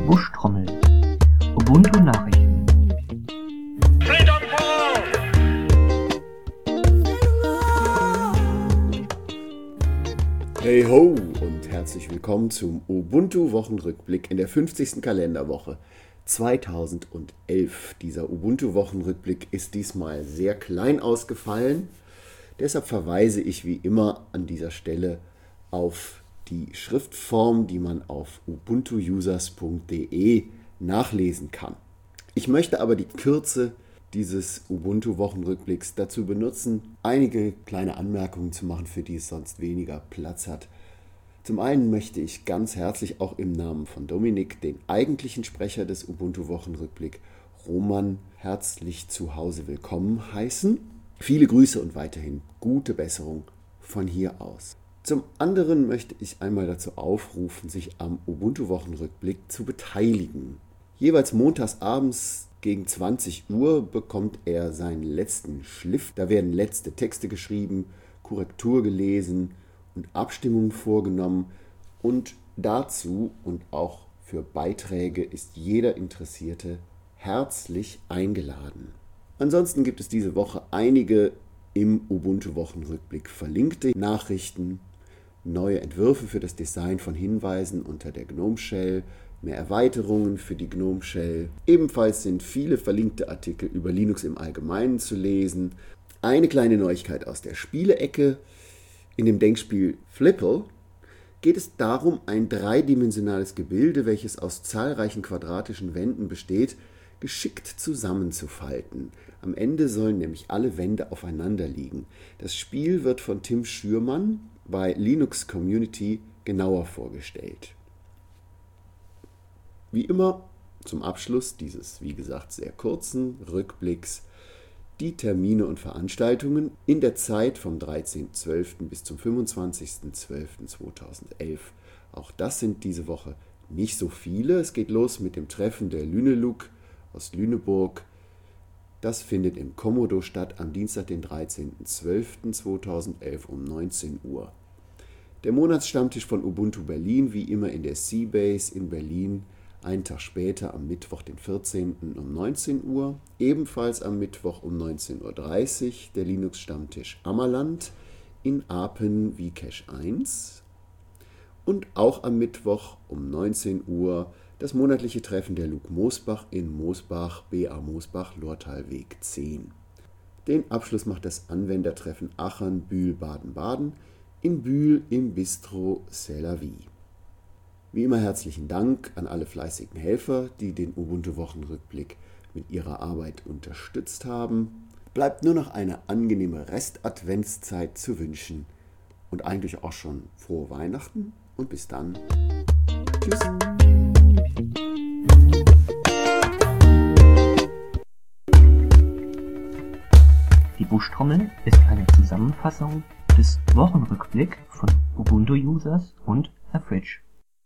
Buschtrommel. Ubuntu Nachrichten. Hey ho und herzlich willkommen zum Ubuntu-Wochenrückblick in der 50. Kalenderwoche 2011. Dieser Ubuntu-Wochenrückblick ist diesmal sehr klein ausgefallen. Deshalb verweise ich wie immer an dieser Stelle auf die Schriftform, die man auf ubuntuusers.de nachlesen kann. Ich möchte aber die Kürze dieses Ubuntu-Wochenrückblicks dazu benutzen, einige kleine Anmerkungen zu machen, für die es sonst weniger Platz hat. Zum einen möchte ich ganz herzlich auch im Namen von Dominik, den eigentlichen Sprecher des Ubuntu-Wochenrückblick, Roman, herzlich zu Hause willkommen heißen. Viele Grüße und weiterhin gute Besserung von hier aus. Zum anderen möchte ich einmal dazu aufrufen, sich am Ubuntu-Wochenrückblick zu beteiligen. Jeweils montags abends gegen 20 Uhr bekommt er seinen letzten Schliff. Da werden letzte Texte geschrieben, Korrektur gelesen und Abstimmungen vorgenommen. Und dazu und auch für Beiträge ist jeder Interessierte herzlich eingeladen. Ansonsten gibt es diese Woche einige im Ubuntu-Wochenrückblick verlinkte Nachrichten, neue Entwürfe für das Design von Hinweisen unter der GNOME Shell, mehr Erweiterungen für die GNOME Shell. Ebenfalls sind viele verlinkte Artikel über Linux im Allgemeinen zu lesen. Eine kleine Neuigkeit aus der Spielecke. In dem Denkspiel Flipple geht es darum, ein dreidimensionales Gebilde, welches aus zahlreichen quadratischen Wänden besteht, geschickt zusammenzufalten. Am Ende sollen nämlich alle Wände aufeinander liegen. Das Spiel wird von Tim Schürmann bei Linux Community genauer vorgestellt. Wie immer zum Abschluss dieses, wie gesagt, sehr kurzen Rückblicks die Termine und Veranstaltungen in der Zeit vom 13.12. bis zum 25.12.2011. Auch das sind diese Woche nicht so viele. Es geht los mit dem Treffen der Lüneluk aus Lüneburg. Das findet im Komodo statt am Dienstag, den 13.12.2011 um 19 Uhr. Der Monatsstammtisch von Ubuntu Berlin, wie immer in der Seabase in Berlin, einen Tag später am Mittwoch, den 14. um 19 Uhr. Ebenfalls am Mittwoch um 19.30 Uhr der Linux-Stammtisch Ammerland in Apen Vcache 1. Und auch am Mittwoch um 19 Uhr das monatliche Treffen der Luke Mosbach in Mosbach, BA Mosbach, Lortalweg 10. Den Abschluss macht das Anwendertreffen Aachen, Bühl, Baden-Baden in Bühl im Bistro C'est la Vie. Wie immer herzlichen Dank an alle fleißigen Helfer, die den Ubuntu-Wochenrückblick mit ihrer Arbeit unterstützt haben. Bleibt nur noch eine angenehme Rest-Adventszeit zu wünschen und eigentlich auch schon frohe Weihnachten und bis dann. Tschüss. Die Buschtrommel ist eine Zusammenfassung des Wochenrückblick von Ubuntu-Users und Herr Fritsch.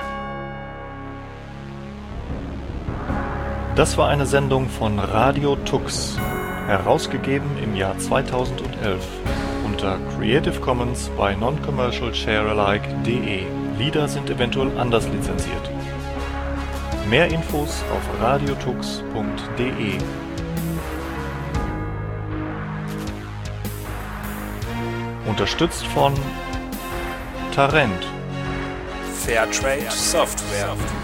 Das war eine Sendung von Radio Tux, herausgegeben im Jahr 2011 unter Creative Commons by Non-Commercial Sharealike.de. Lieder sind eventuell anders lizenziert. Mehr Infos auf radiotux.de. Unterstützt von Tarent, Fairtrade Software.